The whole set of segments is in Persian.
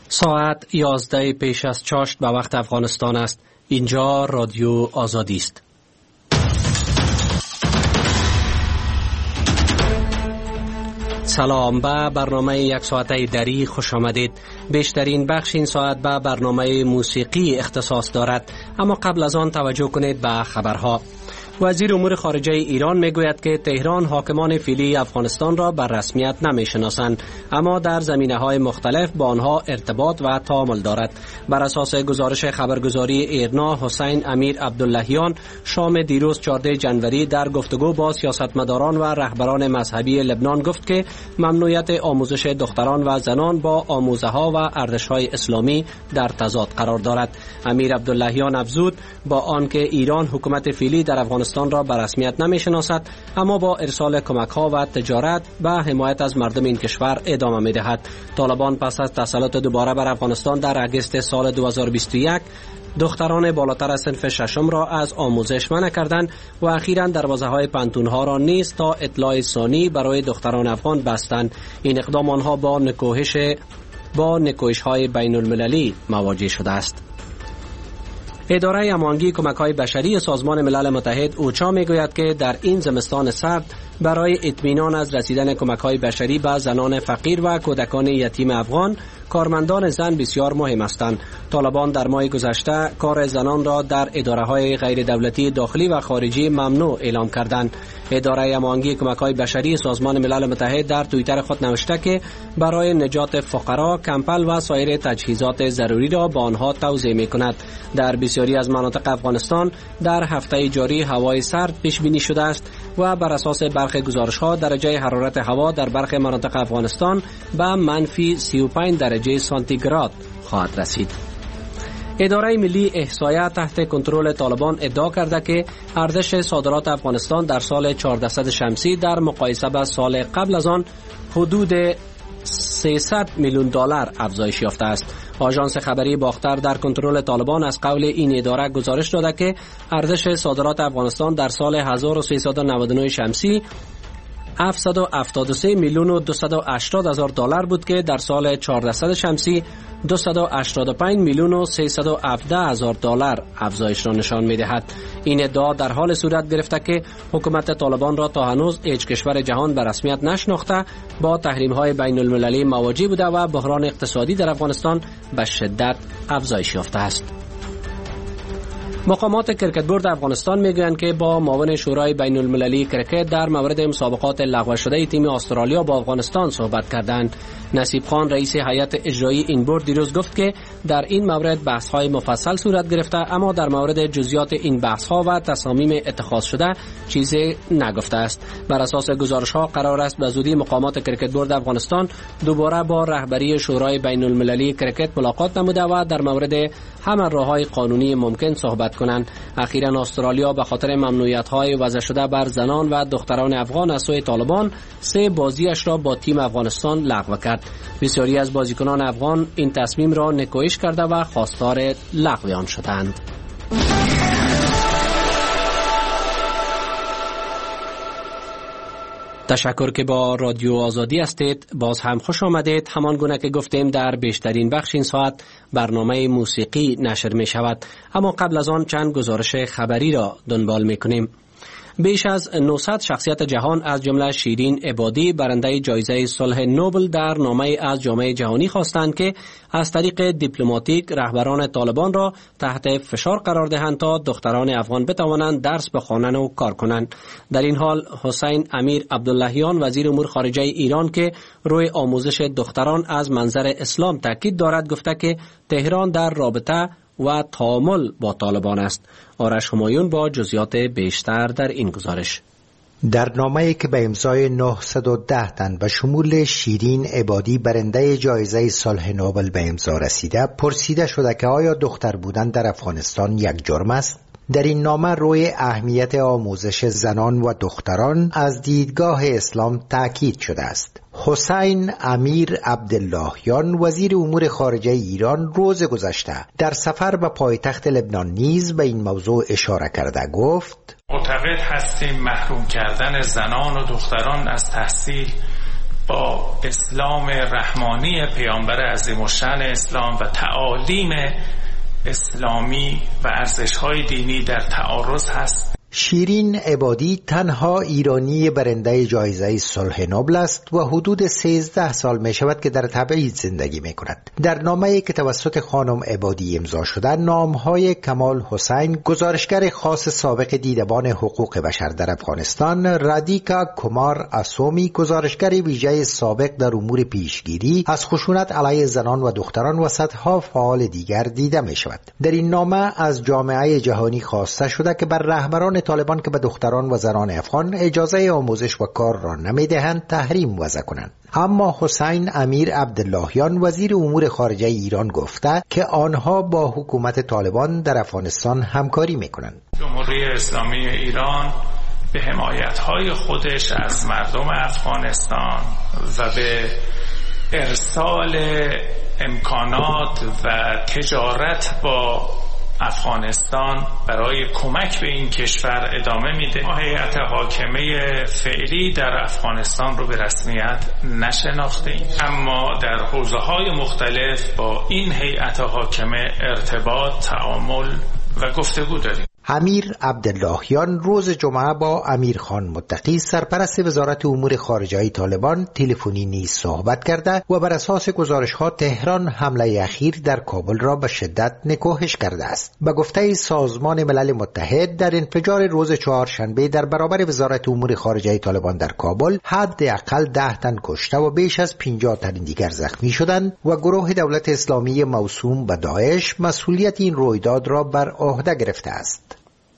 ساعت 11 پیش از چاشت به وقت افغانستان است. اینجا رادیو آزادی است. سلام، به برنامه یک ساعته دری خوش آمدید. بیشترین بخش این ساعت به برنامه موسیقی اختصاص دارد، اما قبل از آن توجه کنید به خبرها. وزیر امور خارجه ایران میگوید که تهران حاکمان فعلی افغانستان را بر رسمیت نمیشناسند، اما در زمینه‌های مختلف با آنها ارتباط و تعامل دارد. بر اساس گزارش خبرگزاری ایرنا، حسین امیر عبداللهیان شام دیروز 14 جنوری در گفتگو با سیاستمداران و رهبران مذهبی لبنان گفت که ممنوعیت آموزش دختران و زنان با آموزه‌ها و ارزش‌های اسلامی در تضاد قرار دارد. امیر عبداللهیان افزود با آنکه ایران حکومت فعلی در افغانستان را به رسمیت نمی‌شناسد، اما با ارسال کمک‌ها و تجارت و حمایت از مردم این کشور ادامه می‌دهد. طالبان پس از تسلط دوباره بر افغانستان در اگست سال 2021 دختران بالاتر از صنف ششم را از آموزش منع کردند و اخیراً دروازه‌های پانتون‌ها را نیز تا اطلاع ثانی برای دختران افغان بستند. این اقدام آنها با نکوهش‌های بین‌المللی مواجه شده است. اداره امانگی کمک‌های بشری سازمان ملل متحد اوچا میگوید که در این زمستان سرد برای اطمینان از رسیدن کمک‌های بشری به زنان فقیر و کودکان یتیم افغان، کارمندان زن بسیار مهم هستند. طالبان در ماه گذشته کار زنان را در اداره‌های غیر دولتی داخلی و خارجی ممنوع اعلام کردند. اداره امانگی کمک‌های بشری سازمان ملل متحد در توییتر خود نوشته که برای نجات فقرا، کمپل و سایر تجهیزات ضروری را با آنها توزیع می‌کند. در بسیاری از مناطق افغانستان در هفته جاری هوای سرد پیش بینی شده است و بر اساس برخی گزارش‌ها درجه حرارت هوا در برخی مناطق افغانستان به منفی 35 درجه سانتیگراد خواهد رسید. اداره ملی احصایه تحت کنترل طالبان ادعا کرده که ارزش صادرات افغانستان در سال 1400 شمسی در مقایسه با سال قبل از آن حدود 300 میلیون دلار افزایش یافته است. آژانس خبری باختر در کنترل طالبان از قول این اداره گزارش داده که ارزش صادرات افغانستان در سال 1399 شمسی 773 میلیون و 280 هزار دلار بود که در سال 1400 شمسی 285 میلیون و 317 هزار دلار افزایش را نشان می‌دهد. این ادعا در حال صورت گرفته که حکومت طالبان را تا هنوز هیچ کشور جهان به رسمیت نشناخته با تحریم‌های بین‌المللی مواجه بوده و بحران اقتصادی در افغانستان به شدت افزایش یافته است. مقامات کرکت بورد افغانستان میگویند که با معاون شورای بین المللی کرکت در مورد مسابقات لغو شده تیم استرالیا با افغانستان صحبت کردند. نصیب خان رئیس هیئت اجرایی این بورد دیروز گفت که در این مورد بحث‌های مفصل صورت گرفته، اما در مورد جزئیات این بحث‌ها و تصامیم اتخاذ شده چیزی نگفته است. بر اساس گزارش‌ها قرار است به زودی مقامات کرکت بورد افغانستان دوباره با رهبری شورای بین المللی کرکت ملاقات نموده و در مورد همه راه‌های قانونی ممکن صحبت کنند. اخیراً استرالیا به خاطر ممنوعیت‌های وضع شده بر زنان و دختران افغان از سوی طالبان 3 بازیش را با تیم افغانستان لغو کرد. بسیاری از بازیکنان افغان این تصمیم را نکوهش کرده و خواستار لغو آن شدند. تشکر که با رادیو آزادی هستید. باز هم خوش آمدید. همان گونه که گفتیم در بیشترین بخش این ساعت برنامه موسیقی نشر می شود، اما قبل از آن چند گزارش خبری را دنبال می کنیم. بیش از 900 شخصیت جهان از جمله شیرین عبادی برنده جایزه صلح نوبل در نامه از جامعه جهانی خواستند که از طریق دیپلماتیک رهبران طالبان را تحت فشار قرار دهند تا دختران افغان بتوانند درس بخوانند و کار کنند. در این حال حسین امیر عبداللهیان وزیر امور خارجه ایران که روی آموزش دختران از منظر اسلام تاکید دارد گفته که تهران در رابطه و تعامل با طالبان است. آرش همایون با جزئیات بیشتر در این گزارش. در نامه‌ای که به امضای 910 تن و شمول شیرین عبادی برنده جایزه صلح نوبل به امضا رسیده، پرسیده شده که آیا دختر بودن در افغانستان یک جرم است؟ در این نامه روی اهمیت آموزش زنان و دختران از دیدگاه اسلام تاکید شده است. حسین امیر عبداللهیان وزیر امور خارجه ایران روز گذشته در سفر به پایتخت لبنان نیز به این موضوع اشاره کرده گفت: معتقد هستیم محروم کردن زنان و دختران از تحصیل با اسلام رحمانی پیامبر عظیم‌الشأن اسلام و تعالیم اسلامی و ارزش‌های دینی در تعارض هست. شیرین عبادی تنها ایرانی برنده جایزه صلح نوبل است و حدود 13 سال می شود که در تبعید زندگی می کند. در نامه‌ای که توسط خانم عبادی امضا شده، نامهای کمال حسین، گزارشگر خاص سابق دیدبان حقوق بشر در افغانستان، رادیکا کومار اسومی، گزارشگر ویژه سابق در امور پیشگیری از خشونت علیه زنان و دختران و صدها فعال دیگر دیده می شود. در این نامه از جامعه جهانی خواسته شده که بر رهبران طالبان که به دختران و زنان افغان اجازه آموزش و کار را نمیدهند تحریم وضع کنند. اما حسین امیر عبداللهیان وزیر امور خارجه ایران گفته که آنها با حکومت طالبان در افغانستان همکاری میکنند. جمهوری اسلامی ایران به حمایت‌های خودش از مردم افغانستان و به ارسال امکانات و تجارت با افغانستان برای کمک به این کشور ادامه میده. هیئت حاکمه فعلی در افغانستان رو به رسمیت نشناختیم، اما در حوزه‌های مختلف با این هیئت حاکمه ارتباط، تعامل و گفتگو داریم. امیر عبداللهیان روز جمعه با امیر خان متقی سرپرست وزارت امور خارجه طالبان تلفنی نیز صحبت کرده و بر اساس گزارش‌ها تهران حمله اخیر در کابل را به شدت نکوهش کرده است. به گفته سازمان ملل متحد، در انفجار روز چهارشنبه در برابر وزارت امور خارجه طالبان در کابل حداقل 10 تن کشته و بیش از 50 تن دیگر زخمی شدند و گروه دولت اسلامی موسوم به داعش مسئولیت این رویداد را بر عهده گرفته است.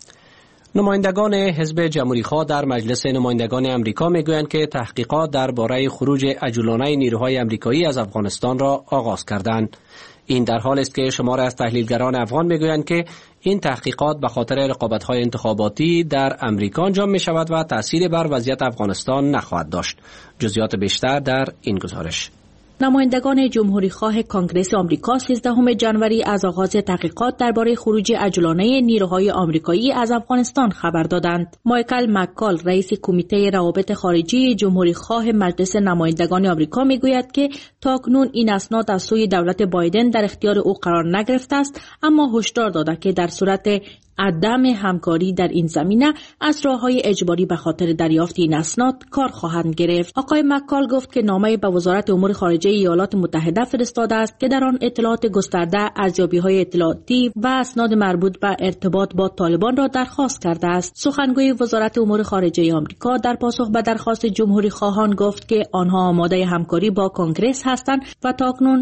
نمایندگان حزب جمهوری‌خواه در مجلس نمایندگان امریکا میگویند که تحقیقات درباره خروج عجولانه نیروهای امریکایی از افغانستان را آغاز کردند. این در حالی است که شمار از تحلیلگران افغان میگویند که این تحقیقات به خاطر رقابت‌های انتخاباتی در امریکا انجام می‌شود و تأثیری بر وضعیت افغانستان نخواهد داشت. جزئیات بیشتر در این گزارش. نمایندگان جمهوری‌خواه کانگرس آمریکا 13 ژانویه از آغاز تحقیقات درباره خروج عجولانه نیروهای آمریکایی از افغانستان خبر دادند. مایکل مکال، رئیس کمیته روابط خارجی جمهوری‌خواه مجلس نمایندگان آمریکا میگوید که تاکنون این اسناد از سوی دولت بایدن در اختیار او قرار نگرفته است، اما هشدار داده که در صورت عدم همکاری در این زمینه از راه‌های اجباری به خاطر دریافت این اسناد کار خواهند گرفت. آقای مکال گفت که نامه به وزارت امور خارجه ایالات متحده فرستاده است که در آن اطلاعات گسترده، ارزیابی‌های اطلاعاتی و اسناد مربوط به ارتباط با طالبان را درخواست کرده است. سخنگوی وزارت امور خارجه آمریکا در پاسخ به درخواست جمهوری‌خواهان گفت که آنها آماده همکاری با کنگره هستند و تاکنون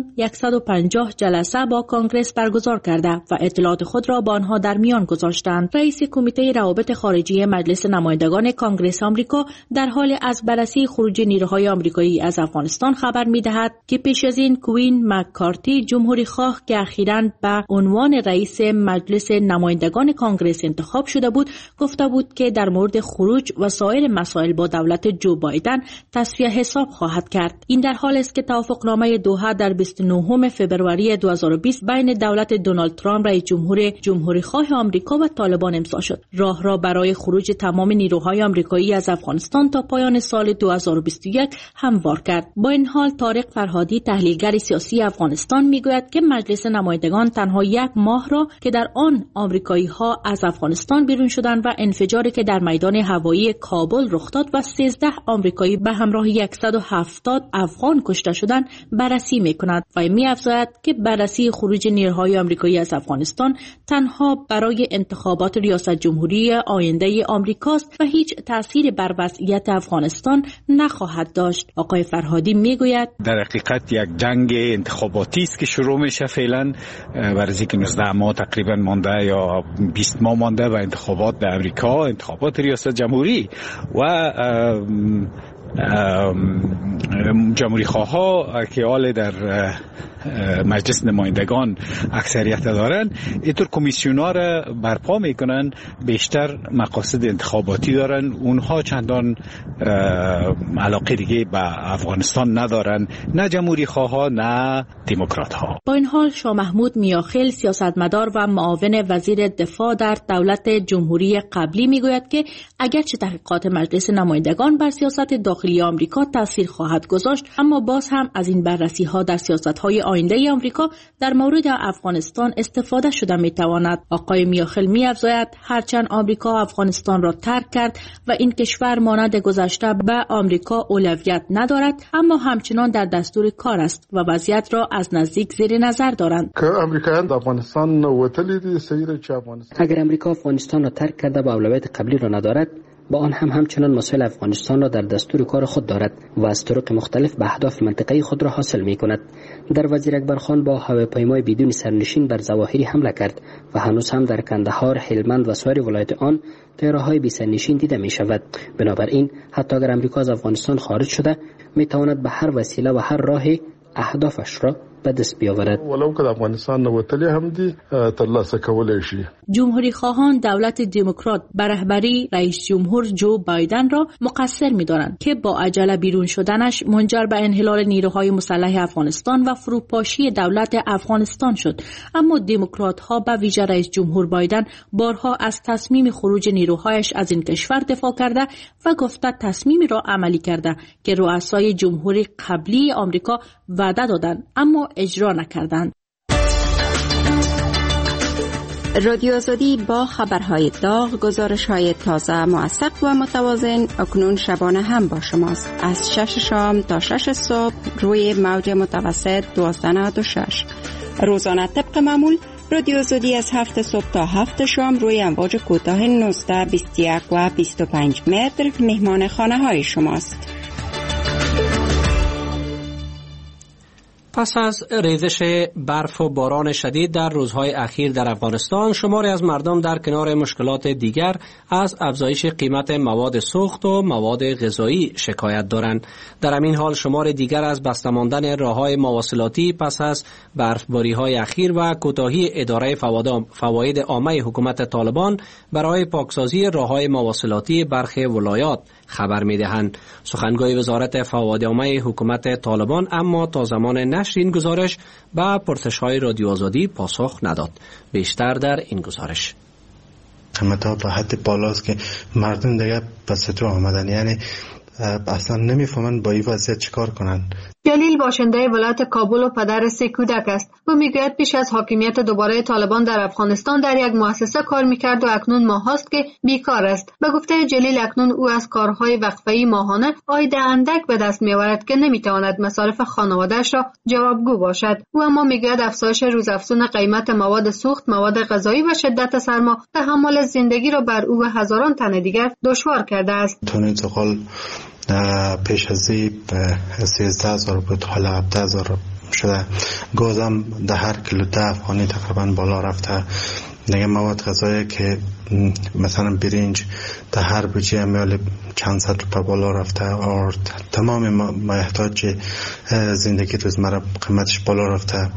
150 جلسه با کنگره برگزار کرده و اطلاعات خود را با آنها در میان گذاشتند. رئیس کمیته روابط خارجی مجلس نمایندگان کانگرس آمریکا در حال از بررسی خروج نیروهای آمریکایی از افغانستان خبر می‌دهد که پیش از این کوین مکارتی، جمهوری خواه که اخیراً به عنوان رئیس مجلس نمایندگان کانگرس انتخاب شده بود، گفته بود که در مورد خروج و سایر مسائل با دولت جو بایدن تصفیه حساب خواهد کرد. این در حالی است که توافقنامه دوحه در 29 فوریه 2020 بین دولت دونالد ترامپ رئیس جمهور جمهوری خواه آمریکا و طالبان امضا شد. راه را برای خروج تمام نیروهای آمریکایی از افغانستان تا پایان سال 2021 هموار کرد. با این حال طارق فرهادی، تحلیلگر سیاسی افغانستان، میگوید که مجلس نمایندگان تنها 1 ماه را که در آن آمریکایی‌ها از افغانستان بیرون شدند و انفجاری که در میدان هوایی کابل رخ داد و 13 آمریکایی به همراه 170 افغان کشته شدند بررسی می‌کند و می‌افزاید که بررسی خروج نیروهای آمریکایی از افغانستان تنها برای انتخابات ریاست جمهوری آینده آمریکاست و هیچ تأثیری بر وضعیت افغانستان نخواهد داشت. آقای فرهادی میگوید در حقیقت یک جنگ انتخاباتی است که شروع میشه فعلا، برای اینکه 19 ماه تقریبا مانده یا 20 ماه مانده به انتخابات در امریکا، انتخابات ریاست جمهوری و جمهوری خواه ها که حال در مجلس نمایندگان اکثریت دارن، اینطور کمیسیون ها را برپا میکنن، بیشتر مقاصد انتخاباتی دارن. اونها چندان علاقه دیگه به افغانستان ندارن، نه جمهوری خواه ها نه دموکرات ها. با این حال شاه محمود میاخیل، سیاستمدار و معاون وزیر دفاع در دولت جمهوری قبلی، میگوید که اگرچه تحقیقات مجلس نمایندگان بر سیاست داخلی آمریکا تاثیر خواهد خواهد گذاشت، اما باز هم از این بررسی‌ها در سیاست‌های آینده آمریکا در مورد افغانستان استفاده شده می‌تواند. آقای میاخل می‌افزاید هرچند آمریکا افغانستان را ترک کرد و این کشور مانند گذشته به آمریکا اولویت ندارد، اما همچنان در دستور کار است و وضعیت را از نزدیک زیر نظر دارند. که امریکایان د افغانستان وتلی دي سیره چې افغانستان اگر امریکا افغانستان را ترک کرده و اولویت قبلی را ندارد، با آن همچنان مسائل افغانستان را در دستور کار خود دارد و از طرق مختلف به اهداف منطقه‌ای خود را حاصل می‌کند. در وزیر اکبرخان با هواپیمای بدون سرنشین بر ظواهری حمله کرد و هنوز هم در کندهار، هلمند و سایر ولایات آن طیاره‌های بی سرنشین دیده می‌شود. بنابراین حتی اگر امریکا از افغانستان خارج شده، می‌تواند به هر وسیله و هر راهی اهدافش را به دست بیاورد. ولو که افغانستان وتلی هم دي ترلاسه کولای شي. جمهوری خواهان دولت دموکرات به رهبری رئیس جمهور جو بایدن را مقصر می‌دانند که با عجله بیرون شدنش منجر به انحلال نیروهای مسلح افغانستان و فروپاشی دولت افغانستان شد. اما دموکرات‌ها به ویژه رئیس جمهور بایدن بارها از تصمیم خروج نیروهایش از این کشور دفاع کرده و گفته تصمیمی را عملی کرده که رؤسای جمهوری قبلی آمریکا وعده دادند اما اجرا نکردند. رادیو آزادی با خبرهای داغ، گزارش‌های تازه، موثق و متوازن اکنون شبانه هم با شماست. از 6 شام تا 6 صبح روی موج متوسط 1296. روزانه طبق معمول رادیو آزادی از 7 صبح تا 7 شام روی امواج کوتاه 19، 21 و 25 متر مهمان خانه‌های شماست. پس از ریزش برف و باران شدید در روزهای اخیر در افغانستان، شماری از مردم در کنار مشکلات دیگر از افزایش قیمت مواد سوخت و مواد غذایی شکایت دارند. در همین حال شمار دیگر از بسته ماندن راههای مواصلاتی پس از برفباری‌های اخیر و کوتاهی اداره فواید عامه حکومت طالبان برای پاکسازی راههای مواصلاتی برخی ولایات خبر می‌دهند. سخنگوی وزارت فواید عامه حکومت طالبان اما تا زمان نشر این گزارش به پرسش‌های رادیو آزادی پاسخ نداد. بیشتر در این گزارش. قیمت‌ها به حد بالاست که مردم دیگه پس تو آمدن، یعنی اصلا نمی‌فهمن با این وضعیت چیکار کنن. جلیل باشنده ولایت کابل و پدر 3 کودک است. او میگوید پیش از حاکمیت دوباره طالبان در افغانستان در یک مؤسسه کار میکرد و اکنون ماهاست که بیکار است. به گفته جلیل اکنون او از کارهای وقفه‌ای ماهانه عاید اندک به دست میآورد که نمیتواند مصارف خانواده‌اش را جوابگو باشد. او اما میگوید افزایش روزافزون قیمت مواد سوخت، مواد غذایی و شدت سرما تحمل زندگی را بر او و هزاران تن دیگر دشوار کرده است. پیش از این 13,000 بود، حالا 17,000 شده. گازم در هر کیلو 10 افغانی تقریبا بالا رفته. دیگه مواد غذایی که مثلا برنج در هر بوجه میال چند صد روپیه بالا رفته و تمام محتاج زندگی روزمره قیمتش بالا رفته.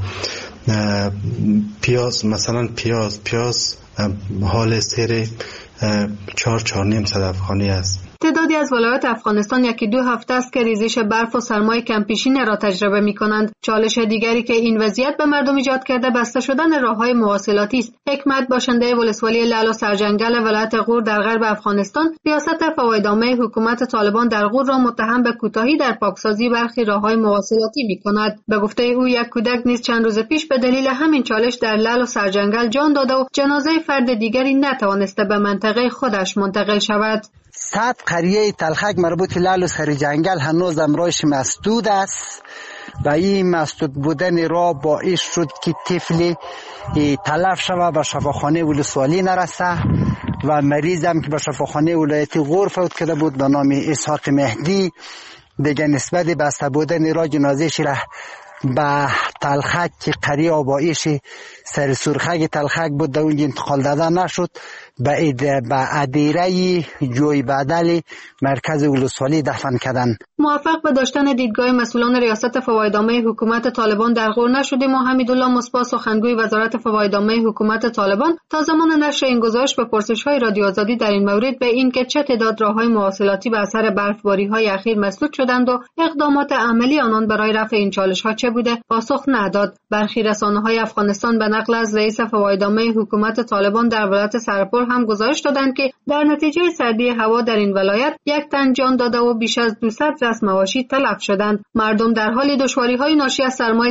پیاز مثلا پیاز حال سیر 4.5 افغانی است. تعدادی از ولایات افغانستان 1-2 هفته است که ریزش برف و سرمای کمپیشین را تجربه می‌کنند. چالش دیگری که این وضعیت به مردم ایجاد کرده بسته شدن راه‌های مواصلاتی است. حکمت باشنده ولسوالی لعل و سرجنگل ولایت غور در غرب افغانستان، ریاست فواید عامه حکومت طالبان در غور را متهم به کوتاهی در پاکسازی برخی راه‌های مواصلاتی می‌کند. به گفته او یک کودک نیز چند روز پیش به دلیل همین چالش در لعل و سرجنگل جان داده و جنازه فرد دیگری نتوانسته به منطقه خودش منتقل شود. 100 قریه تلخک مربوط لعل و سرجنگل هنوز امرایش مسدود است و این مسدود بودن را باعث شد که طفلی تلف شود و شفاخانه ولسوالی نرسه و مریض هم که به شفاخانه ولایت غور فوت کرده بود به نام اسحاق مهدی دیگه نسبت بسته بودن را جنازه‌اش را به تلخک که قریه آبایش سر سرخک تلخک بود در اونجا انتقال داده نشد به ادیره جوی بدل مرکز ولسوالی دفن کردن. موفق به داشتن دیدگاه مسئولان ریاست فواید عامه حکومت طالبان در غور نشدیم و حمیدالله مصباح سخنگوی وزارت فواید عامه حکومت طالبان تا زمان نشر این گزارش به پرسش‌های رادیو آزادی در این مورد به این که چه تعداد راه‌های مواصلاتی به اثر برفباری‌های اخیر مسدود شدند و اقدامات عملی آنان برای رفع این چالش‌ها چه بوده پاسخ نداد. برخی رسانه‌های افغانستان به نقل از رئیس فواید عامه حکومت طالبان در ولایت سرپور هم گزارش دادند که در نتیجه سردی هوا در این ولایت 1 تن جان داده و بیش از 200 رأس مواشی تلف شدند. مردم در حال دشواری‌های ناشی از سرمای